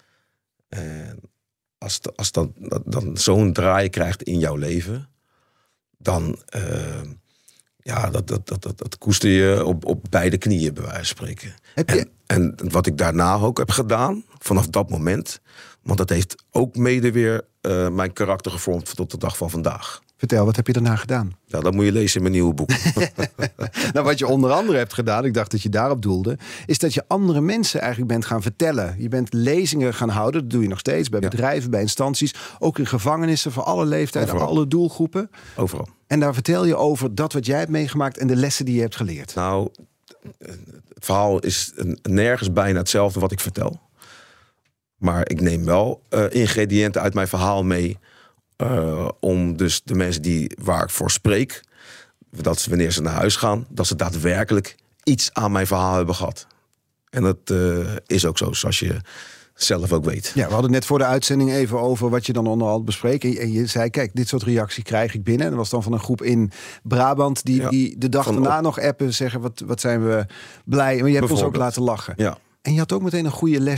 En als, als dan, dan zo'n draai krijgt in jouw leven, dan... Uh, ja, dat, dat, dat, dat, dat koester je op, op beide knieën, bij wijze van spreken. Heb je... en, en wat ik daarna ook heb gedaan, vanaf dat moment, want dat heeft ook mede weer uh, mijn karakter gevormd tot de dag van vandaag. Vertel, wat heb je daarna gedaan? Ja, dat moet je lezen in mijn nieuwe boek. Nou, wat je onder andere hebt gedaan, ik dacht dat je daarop doelde, is dat je andere mensen eigenlijk bent gaan vertellen. Je bent lezingen gaan houden, dat doe je nog steeds, bij bedrijven, ja. bij instanties, ook in gevangenissen voor alle leeftijden, Overal. alle doelgroepen. Overal. En daar vertel je over dat wat jij hebt meegemaakt en de lessen die je hebt geleerd. Nou, het verhaal is nergens bijna hetzelfde wat ik vertel. Maar ik neem wel uh, ingrediënten uit mijn verhaal mee. Uh, om dus de mensen die waar ik voor spreek, dat ze wanneer ze naar huis gaan, dat ze daadwerkelijk iets aan mijn verhaal hebben gehad. En dat uh, is ook zo, zoals je zelf ook weet. Ja, we hadden net voor de uitzending even over wat je dan onderhand bespreekt. En je, en je zei, kijk, dit soort reactie krijg ik binnen. En dat was dan van een groep in Brabant die, ja, die de dag daarna op... nog appen, zeggen wat, wat zijn we blij. Maar je hebt ons ook laten lachen. Ja. En je had ook meteen een goede les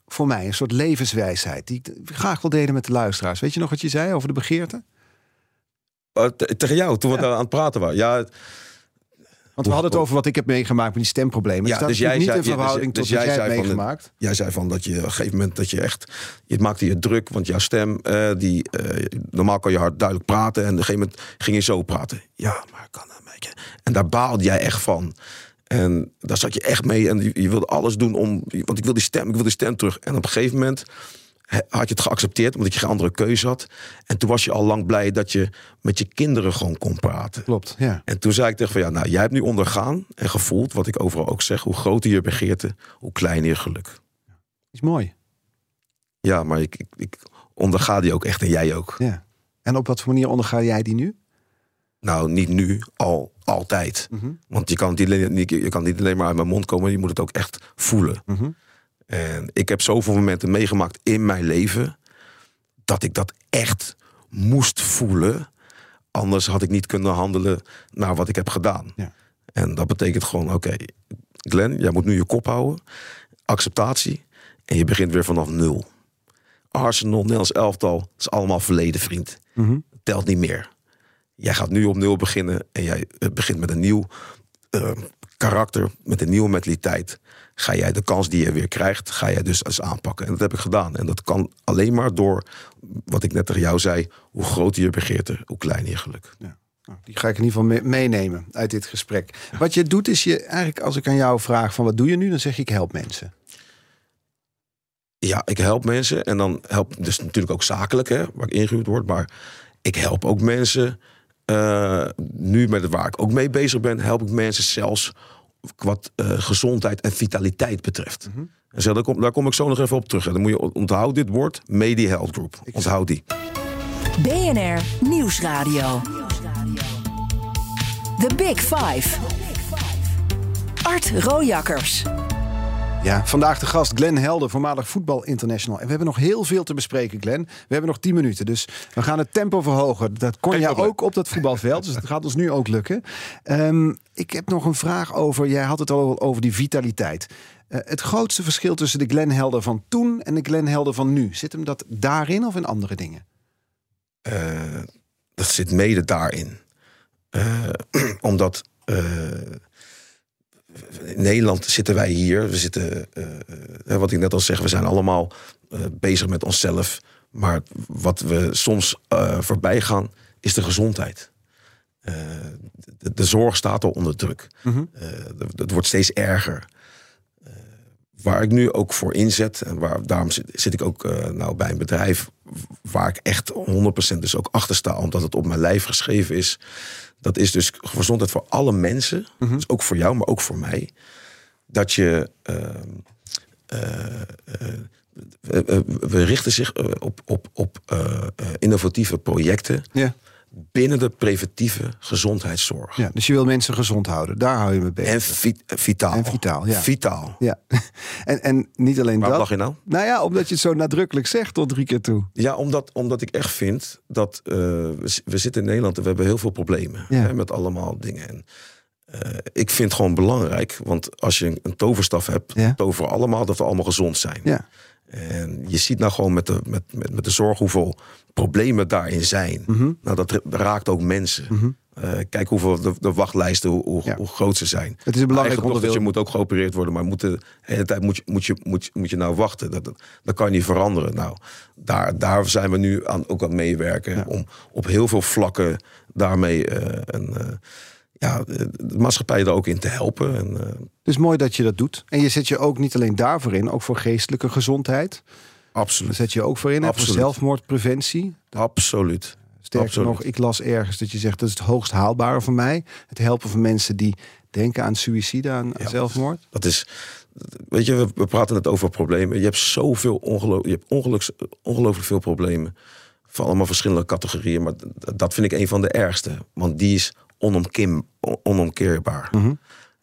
voor mij een soort levenswijsheid die ik graag wil delen met de luisteraars. Weet je nog wat je zei over de begeerte? Uh, t- tegen jou, toen we Ja. daar aan het praten waren. Ja, Want we hadden het over wat ik heb meegemaakt met die stemproblemen. Ja, Het staat dus jij natuurlijk niet zei- in verhouding dus- tot dus wat jij jij hebt zei van de- meegemaakt. Jij zei van dat je op een gegeven moment dat je echt... Je maakte je druk, want jouw stem... eh, die, eh, normaal kan je hard duidelijk praten. En op een gegeven moment ging je zo praten. Ja, maar kan dat een beetje. En daar baalde jij echt van. En daar zat je echt mee. En je, je wilde alles doen om... Want ik wil die stem, ik wil die stem terug. En op een gegeven moment had je het geaccepteerd, omdat je geen andere keuze had. En toen was je al lang blij dat je met je kinderen gewoon kon praten. Klopt, ja. En toen zei ik tegen van ja, nou, jij hebt nu ondergaan en gevoeld, wat ik overal ook zeg, hoe groter je begeerte, hoe kleiner je geluk. Is mooi. Ja, maar ik, ik, ik onderga die ook echt en jij ook. Ja. En op wat voor manier onderga jij die nu? Nou, niet nu, al altijd. Mm-hmm. Want je kan, het niet, alleen- niet- je kan niet alleen maar uit mijn mond komen, je moet het ook echt voelen. Mm-hmm. En ik heb zoveel momenten meegemaakt in mijn leven dat ik dat echt moest voelen. Anders had ik niet kunnen handelen naar wat ik heb gedaan. Ja. En dat betekent gewoon, oké, okay, Glenn, jij moet nu je kop houden. Acceptatie. En je begint weer vanaf nul. Arsenal, Nederlands elftal, dat is allemaal verleden, vriend. Mm-hmm. Telt niet meer. Jij gaat nu op nul beginnen en jij uh, begint met een nieuw uh, karakter, met een nieuwe mentaliteit. Ga jij de kans die je weer krijgt, ga jij dus eens aanpakken. En dat heb ik gedaan. En dat kan alleen maar door, wat ik net tegen jou zei, hoe groter je begeerte, hoe kleiner je geluk. Ja. Nou, die ga ik in ieder geval mee- meenemen uit dit gesprek. Ja. Wat je doet is je, eigenlijk als ik aan jou vraag van wat doe je nu, dan zeg je ik help mensen. Ja, ik help mensen en dan help dus natuurlijk ook zakelijk, hè, waar ik ingehuurd word. Maar ik help ook mensen, uh, nu met waar ik ook mee bezig ben, help ik mensen zelfs wat uh, gezondheid en vitaliteit betreft. Mm-hmm. En zo, daar, kom, daar kom ik zo nog even op terug. En dan moet je onthouden dit woord, Medi Health Group. Onthoud die. B N R Nieuwsradio. The Big Five. Art Rojakkers. Ja, vandaag de gast Glenn Helder, voormalig voetbalinternational. En we hebben nog heel veel te bespreken, Glenn. We hebben nog tien minuten, dus we gaan het tempo verhogen. Dat kon jij ook op dat voetbalveld, dus dat gaat ons nu ook lukken. Um, ik heb nog een vraag over, jij had het al over die vitaliteit. Uh, het grootste verschil tussen de Glenn Helder van toen en de Glenn Helder van nu, zit hem dat daarin of in andere dingen? Uh, dat zit mede daarin. Uh, omdat... Uh, In Nederland zitten wij hier. We zitten, uh, wat ik net al zeg, we zijn allemaal uh, bezig met onszelf. Maar wat we soms uh, voorbij gaan, is de gezondheid. Uh, de, de zorg staat al onder druk. Mm-hmm. Uh, het wordt steeds erger. Uh, waar ik nu ook voor inzet, en waar, daarom zit, zit ik ook uh, nou, bij een bedrijf waar ik echt honderd procent dus ook achter sta, omdat het op mijn lijf geschreven is. Dat is dus gezondheid voor alle mensen. Mm-hmm. Dus ook voor jou, maar ook voor mij. Dat je... Uh, uh, uh, we, we richten zich op, op, op uh, innovatieve projecten... Yeah. binnen de preventieve gezondheidszorg. Ja, dus je wil mensen gezond houden. Daar hou je mee bezig. En vi- vitaal. En vitaal, ja. Vitaal. Ja. En, en niet alleen Waar dat... lach je nou? Nou ja, omdat je het zo nadrukkelijk zegt tot drie keer toe. Ja, omdat, omdat ik echt vind dat... Uh, we, we zitten in Nederland en we hebben heel veel problemen. Ja. Hè, met allemaal dingen. En, uh, ik vind het gewoon belangrijk. Want als je een toverstaf hebt... Ja. toveren allemaal dat we allemaal gezond zijn. Ja. En je ziet nou gewoon met de, met, met, met de zorg hoeveel problemen daarin zijn. Mm-hmm. Nou, dat raakt ook mensen. Mm-hmm. Uh, kijk hoeveel de, de wachtlijsten, hoe, ja. hoe groot ze zijn. Het is een belangrijk onderdeel. Je moet ook geopereerd worden, maar moet de, de hele tijd moet je, moet je, moet je, moet je nou wachten. Dat, dat, dat kan je niet veranderen. Nou, daar, daar zijn we nu aan, ook aan meewerken. Ja. Om op heel veel vlakken daarmee... Uh, een, uh, ja, de maatschappij er ook in te helpen. En, uh... Het is mooi dat je dat doet. En je zet je ook niet alleen daarvoor in, ook voor geestelijke gezondheid. Absoluut. Daar zet je ook voor in, voor zelfmoordpreventie. Absoluut. Sterker Absoluut. nog, ik las ergens dat je zegt... dat is het hoogst haalbare voor mij. Het helpen van mensen die denken aan suïcide, aan ja, zelfmoord. Dat is... Weet je, we, we praten net over problemen. Je hebt zoveel ongeloof, je hebt ongeluks, ongelooflijk veel problemen. Van allemaal verschillende categorieën. Maar dat vind ik een van de ergste. Want die is onomkim, onomkeerbaar. Mm-hmm.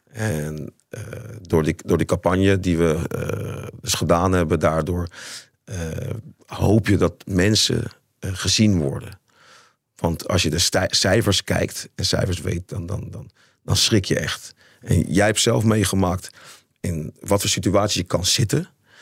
En uh, door, die, door die campagne die we uh, dus gedaan hebben... daardoor uh, hoop je dat mensen uh, gezien worden. Want als je de stij- cijfers kijkt en cijfers weet... Dan, dan, dan, dan schrik je echt. En jij hebt zelf meegemaakt in wat voor situatie je kan zitten...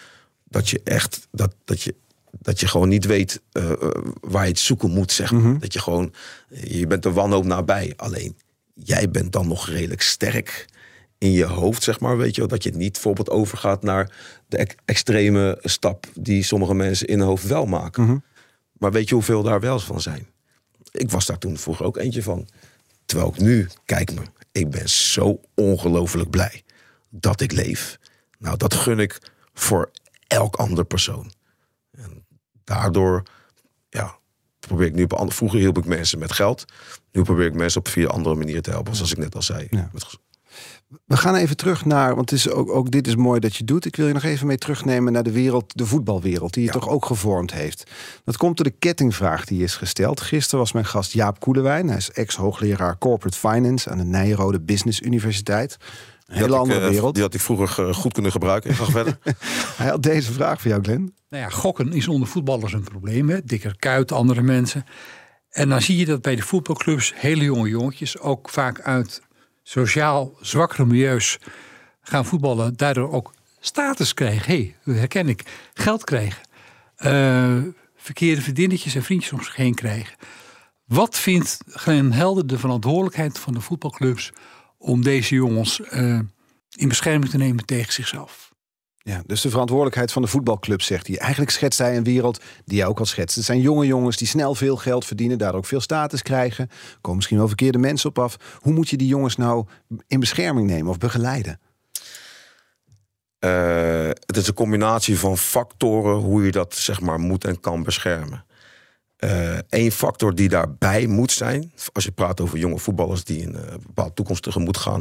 dat je echt, dat, dat je, dat je gewoon niet weet uh, waar je het zoeken moet, zeg maar. Mm-hmm. Dat je gewoon, je bent de wanhoop nabij. Alleen, jij bent dan nog redelijk sterk in je hoofd, zeg maar, weet je wel. Dat je niet bijvoorbeeld overgaat naar de e- extreme stap die sommige mensen in hun hoofd wel maken. Mm-hmm. Maar weet je hoeveel daar wel van zijn? Ik was daar toen vroeger ook eentje van. Terwijl ik nu, kijk me, ik ben zo ongelooflijk blij dat ik leef. Nou, dat gun ik voor elk ander persoon. En daardoor, ja, probeer ik nu op andere... Vroeger hielp ik mensen met geld. Nu probeer ik mensen op vier andere manieren te helpen, zoals ik net al zei. Ja. Met... We gaan even terug naar, want het is ook, ook dit is mooi dat je doet. Ik wil je nog even mee terugnemen naar de wereld, de voetbalwereld, die je ja. toch ook gevormd heeft. Dat komt door de kettingvraag die is gesteld. Gisteren was mijn gast Jaap Koelewijn. Hij is ex-hoogleraar Corporate Finance aan de Nijrode Business Universiteit. Een hele andere ik, wereld. Die had ik vroeger goed kunnen gebruiken. Ik ga verder. Hij had deze vraag voor jou, Glenn. Nou ja, gokken is onder voetballers een probleem. Hè? Dikker kuit, andere mensen. En dan zie je dat bij de voetbalclubs hele jonge jongetjes, ook vaak uit sociaal zwakkere milieus, gaan voetballen, daardoor ook status krijgen. Hé, hey, dat herken ik. Geld krijgen. Uh, verkeerde vriendinnetjes en vriendjes om zich heen krijgen. Wat vindt Glenn Helder de verantwoordelijkheid van de voetbalclubs om deze jongens uh, in bescherming te nemen tegen zichzelf? Ja, dus de verantwoordelijkheid van de voetbalclub, zegt hij. Eigenlijk schetst hij een wereld die jij ook al schetst. Het zijn jonge jongens die snel veel geld verdienen, daardoor ook veel status krijgen. Er komen misschien wel verkeerde mensen op af. Hoe moet je die jongens nou in bescherming nemen of begeleiden? Uh, het is een combinatie van factoren hoe je dat, zeg maar, moet en kan beschermen. Eén uh, factor die daarbij moet zijn, als je praat over jonge voetballers die een uh, bepaalde toekomst tegemoet gaan,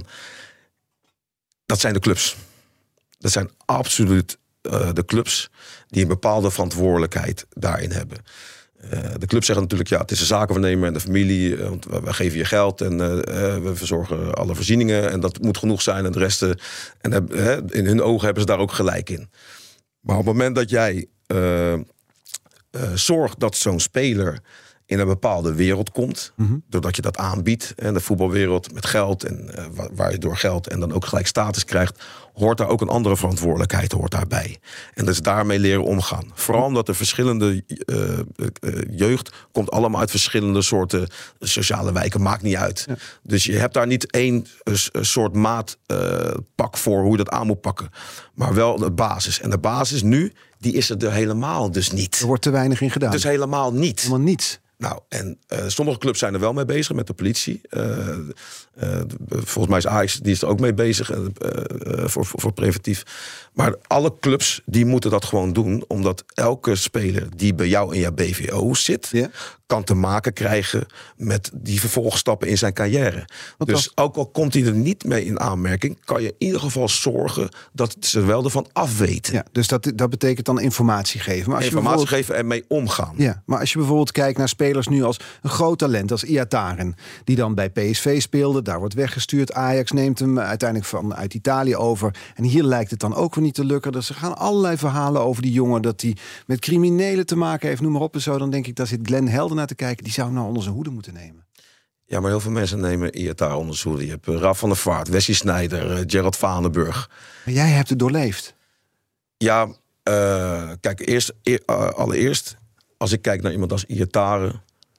dat zijn de clubs. Dat zijn absoluut uh, de clubs die een bepaalde verantwoordelijkheid daarin hebben. Uh, de clubs zeggen natuurlijk, ja, het is een zakenvernemer en de familie. Uh, want we, we geven je geld en uh, we verzorgen alle voorzieningen. En dat moet genoeg zijn en de rest. Uh, en uh, in hun ogen hebben ze daar ook gelijk in. Maar op het moment dat jij uh, uh, zorgt dat zo'n speler in een bepaalde wereld komt, mm-hmm. doordat je dat aanbiedt, en de voetbalwereld met geld en uh, waar, waar je door geld en dan ook gelijk status krijgt, hoort daar ook een andere verantwoordelijkheid hoort daarbij. En dus daarmee leren omgaan. Vooral omdat de verschillende uh, uh, jeugd komt allemaal uit verschillende soorten sociale wijken, maakt niet uit. Ja. Dus je hebt daar niet één uh, soort maatpak uh, voor hoe je dat aan moet pakken, maar wel de basis. En de basis nu, die is er helemaal dus niet. Er wordt te weinig in gedaan. Dus helemaal niet. Helemaal niets. Nou, en uh, sommige clubs zijn er wel mee bezig met de politie. Uh, uh, volgens mij is Ajax die is er ook mee bezig uh, uh, voor, voor, voor preventief. Maar alle clubs die moeten dat gewoon doen, omdat elke speler die bij jou in jouw B V O zit, yeah. kan te maken krijgen met die vervolgstappen in zijn carrière. Wat dus was... ook al komt hij er niet mee in aanmerking, kan je in ieder geval zorgen dat ze wel ervan afweten. Ja, dus dat, dat betekent dan informatie geven. Maar als informatie je geven en mee omgaan. Ja, maar als je bijvoorbeeld kijkt naar spelers nu als een groot talent, als Iataren, die dan bij P S V speelde, daar wordt weggestuurd. Ajax neemt hem uiteindelijk van uit Italië over. En hier lijkt het dan ook weer niet te lukken. Dus er gaan allerlei verhalen over die jongen, dat hij met criminelen te maken heeft, noem maar op en zo. Dan denk ik, daar zit Glenn Helder naar te kijken. Die zou nou onder zijn hoede moeten nemen. Ja, maar heel veel mensen nemen Iataren onder zijn hoede. Je hebt Raf van der Vaart, Wesley Sneijder, Gerald Vanenburg. Maar jij hebt het doorleefd. Ja, uh, kijk, eerst, eer, uh, allereerst, als ik kijk naar iemand als Iataren,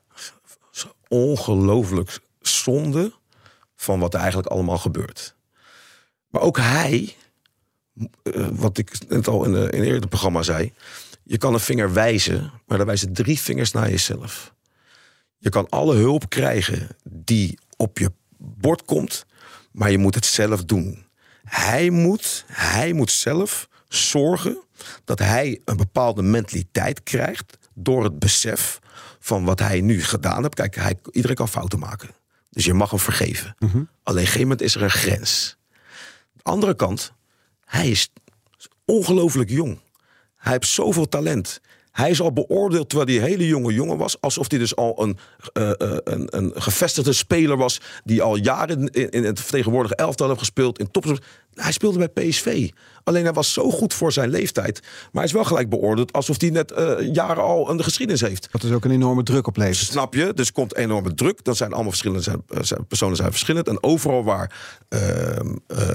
ongelooflijk zonde van wat er eigenlijk allemaal gebeurt. Maar ook hij, uh, wat ik net al in, de, in een eerder programma zei, je kan een vinger wijzen, maar dan wijzen drie vingers naar jezelf. Je kan alle hulp krijgen die op je bord komt, maar je moet het zelf doen. Hij moet, hij moet zelf zorgen dat hij een bepaalde mentaliteit krijgt door het besef van wat hij nu gedaan heeft. Kijk, hij, iedereen kan fouten maken. Dus je mag hem vergeven. Mm-hmm. Alleen op een gegeven moment is er een grens. De andere kant, hij is ongelooflijk jong. Hij heeft zoveel talent. Hij is al beoordeeld terwijl hij een hele jonge jongen was, alsof hij dus al een, uh, uh, een, een gevestigde speler was die al jaren in, in het vertegenwoordige elftal heeft gespeeld. In top... Hij speelde bij P S V. Alleen hij was zo goed voor zijn leeftijd. Maar hij is wel gelijk beoordeeld alsof hij net uh, jaren al een geschiedenis heeft. Dat is ook een enorme druk op levert. Snap je? Dus komt enorme druk. Dat zijn allemaal verschillende zijn, zijn, personen zijn verschillend. En overal waar uh, uh,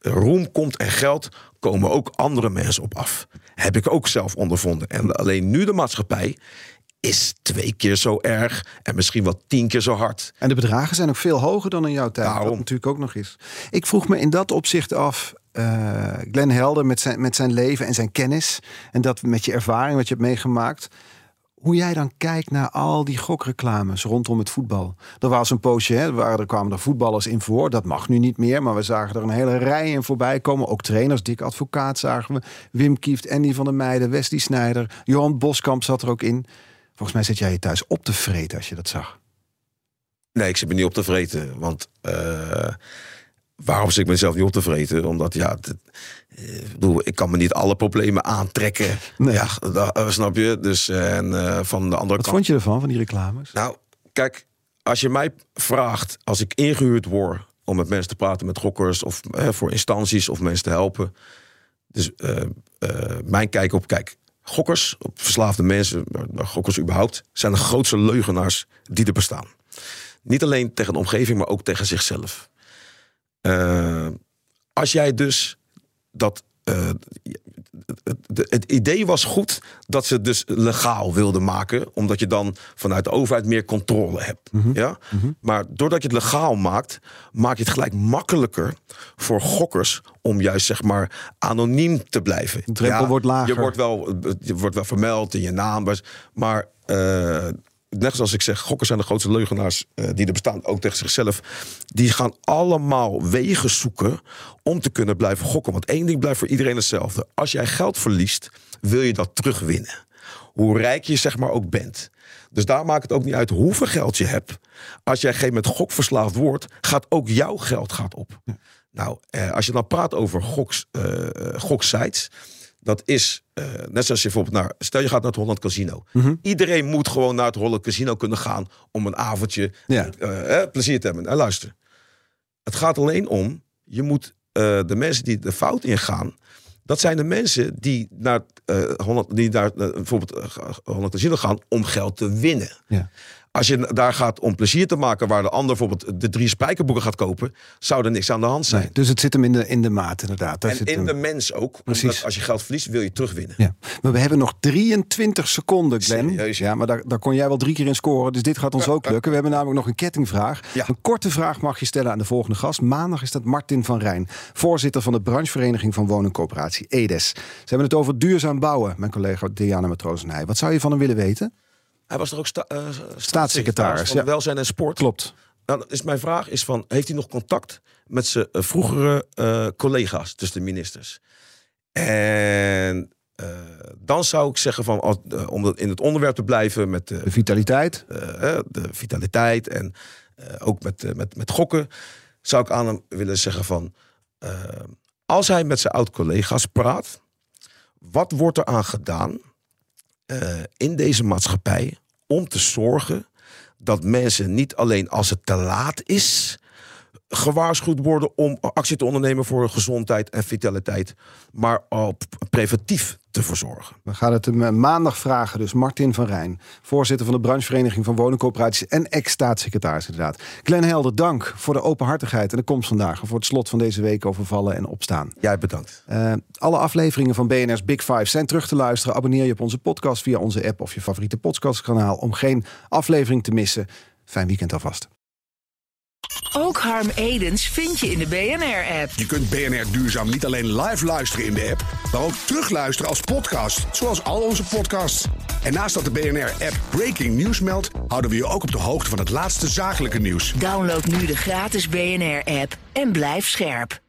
roem komt en geld, komen ook andere mensen op af. Heb ik ook zelf ondervonden. En alleen nu de maatschappij is twee keer zo erg en misschien wel tien keer zo hard. En de bedragen zijn ook veel hoger dan in jouw tijd. Daarom. Dat natuurlijk ook nog is. Ik vroeg me in dat opzicht af, uh, Glenn Helder met zijn, met zijn leven en zijn kennis en dat met je ervaring wat je hebt meegemaakt, hoe jij dan kijkt naar al die gokreclames rondom het voetbal. Er was een poosje, hè, waar er kwamen er voetballers in voor. Dat mag nu niet meer, maar we zagen er een hele rij in voorbij komen. Ook trainers, Dick Advocaat zagen we. Wim Kieft, Andy van der Meijden, Wesley Sneijder. Johan Boskamp zat er ook in. Volgens mij zit jij je thuis op te vreten als je dat zag. Nee, ik zit me niet op te vreten. Want uh, waarom zit ik mezelf niet op te vreten? Omdat, ja, dit, ik bedoel, ik kan me niet alle problemen aantrekken. Nee. Ja, dat, uh, snap je? Dus, en uh, van de andere Wat kant... vond je ervan, van die reclames? Nou, kijk, als je mij vraagt, als ik ingehuurd word om met mensen te praten, met gokkers of eh, voor instanties of mensen te helpen. Dus uh, uh, mijn kijk op, kijk, gokkers, op verslaafde mensen, maar gokkers überhaupt, zijn de grootste leugenaars die er bestaan. Niet alleen tegen de omgeving, maar ook tegen zichzelf. Uh, als jij dus dat... Uh, het, het idee was goed dat ze het dus legaal wilden maken, omdat je dan vanuit de overheid meer controle hebt. Mm-hmm. Ja? Mm-hmm. Maar doordat je het legaal maakt, maak je het gelijk makkelijker voor gokkers om juist, zeg maar, anoniem te blijven. De drempel ja, wordt lager. Je wordt wel, je wordt wel vermeld in je naam, maar uh, net zoals ik zeg, gokkers zijn de grootste leugenaars uh, die er bestaan, ook tegen zichzelf. Die gaan allemaal wegen zoeken om te kunnen blijven gokken. Want één ding blijft voor iedereen hetzelfde. Als jij geld verliest, wil je dat terugwinnen. Hoe rijk je, zeg maar, ook bent. Dus daar maakt het ook niet uit hoeveel geld je hebt. Als jij geen met gokverslaafd wordt, gaat ook jouw geld gaat op. Ja. Nou, eh, als je dan praat over goks, uh, goksites, dat is, uh, net zoals je bijvoorbeeld naar... Stel je gaat naar het Holland Casino. Mm-hmm. Iedereen moet gewoon naar het Holland Casino kunnen gaan om een avondje ja. uh, eh, plezier te hebben. En luister, het gaat alleen om, je moet uh, de mensen die de fout ingaan, dat zijn de mensen die naar, uh, Holland, die naar uh, bijvoorbeeld uh, Holland Casino gaan om geld te winnen. Ja. Als je daar gaat om plezier te maken, waar de ander bijvoorbeeld de drie spijkerboeken gaat kopen, zou er niks aan de hand zijn. Nee, dus het zit hem in de, in de maat, inderdaad. Daar en zit in hem... de mens ook. Precies. Omdat als je geld verliest, wil je terugwinnen. Ja. Maar we hebben nog drieëntwintig seconden, Glenn. Serieus? Ja, maar daar, daar kon jij wel drie keer in scoren. Dus dit gaat ons ook lukken. We hebben namelijk nog een kettingvraag. Ja. Een korte vraag mag je stellen aan de volgende gast. Maandag is dat Martin van Rijn, voorzitter van de branchevereniging van woningcoöperatie E D E S. Ze hebben het over duurzaam bouwen, mijn collega Diana Matroos en hij. Wat zou je van hem willen weten? Hij was er ook sta- uh, staatssecretaris, staatssecretaris van ja. Welzijn en Sport. Klopt. Nou, is mijn vraag is van, heeft hij nog contact met zijn uh, vroegere uh, collega's tussen de ministers? En uh, dan zou ik zeggen van, uh, om in het onderwerp te blijven met uh, de vitaliteit, uh, uh, de vitaliteit en uh, ook met, uh, met met gokken, zou ik aan hem willen zeggen van, uh, als hij met zijn oud-collega's praat, wat wordt er aan gedaan Uh, in deze maatschappij om te zorgen dat mensen niet alleen als het te laat is gewaarschuwd worden om actie te ondernemen voor gezondheid en vitaliteit, maar op preventief te verzorgen. We gaan het hem maandag vragen. Dus Martin van Rijn, voorzitter van de branchevereniging van woningcoöperaties en ex-staatssecretaris inderdaad. Glenn Helder, dank voor de openhartigheid en de komst vandaag en voor het slot van deze week over vallen en opstaan. Jij bedankt. Uh, alle afleveringen van B N R's Big Five zijn terug te luisteren. Abonneer je op onze podcast via onze app of je favoriete podcastkanaal om geen aflevering te missen. Fijn weekend alvast. Ook Harm Edens vind je in de B N R-app. Je kunt B N R Duurzaam niet alleen live luisteren in de app, maar ook terugluisteren als podcast, zoals al onze podcasts. En naast dat de B N R-app Breaking News meldt, houden we je ook op de hoogte van het laatste zakelijke nieuws. Download nu de gratis B N R-app en blijf scherp.